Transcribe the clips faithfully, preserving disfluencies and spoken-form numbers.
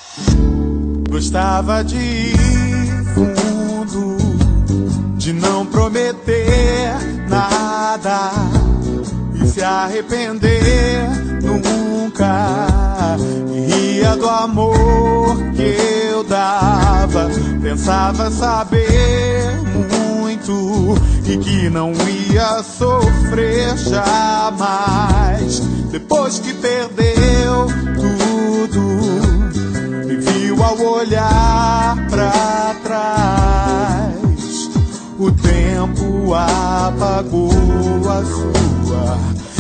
Gostava de ir fundo, de não prometer nada e se arrepender nunca. E ria do amor que eu dava, pensava saber muito e que não ia sofrer jamais. Depois que perdeu tudo, me viu ao olhar pra trás. O tempo apagou a sua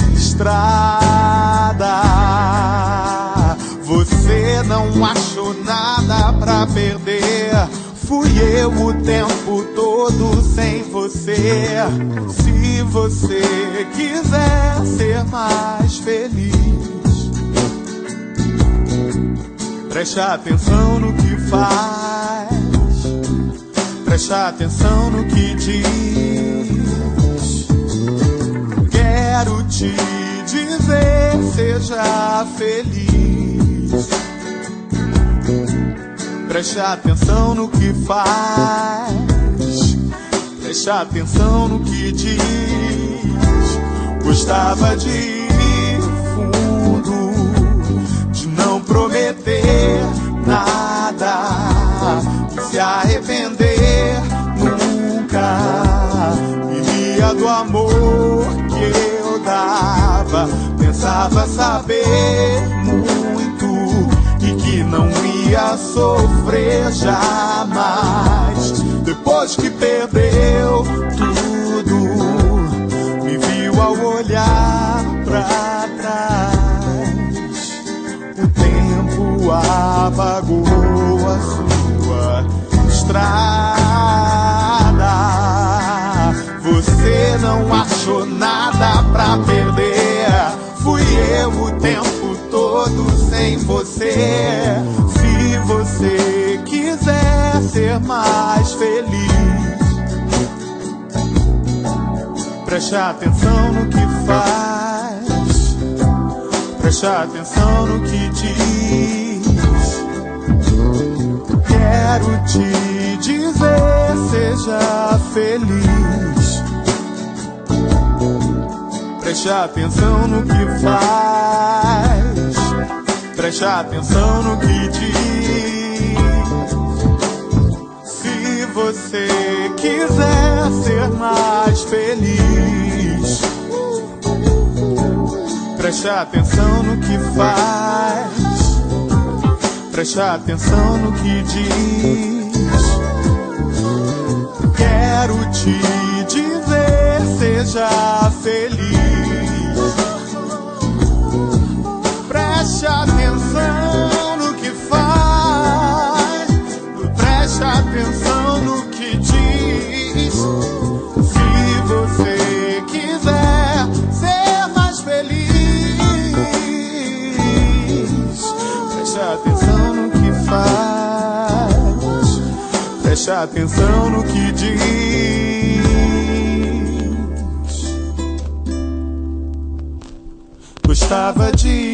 estrada. Você não achou nada pra perder. Fui eu o tempo todo sem você. Se você quiser ser mais feliz, preste atenção no que faz, preste atenção no que diz. Quero te dizer, seja feliz. Preste atenção no que faz, preste atenção no que diz. Gostava de ir fundo, de não prometer nada e se arrepender nunca. Me ria do amor que eu dava, pensava saber muito e que não ia sofrer jamais. Depois que perdeu tudo, me viu ao olhar pra trás. O tempo apagou a sua estrada. Você não achou nada pra perder. Fui eu o tempo todo sem você. Se você quiser ser mais feliz, preste atenção no que faz, preste atenção no que diz. Quero te dizer, seja feliz. Preste atenção no que faz, preste atenção no que diz. Se você quiser ser mais feliz, preste atenção no que faz, preste atenção no que diz. Quero te dizer, seja feliz. Preste atenção no que faz, preste atenção no que diz. Se você quiser ser mais feliz, preste atenção no que faz, preste atenção no que diz. Gostava de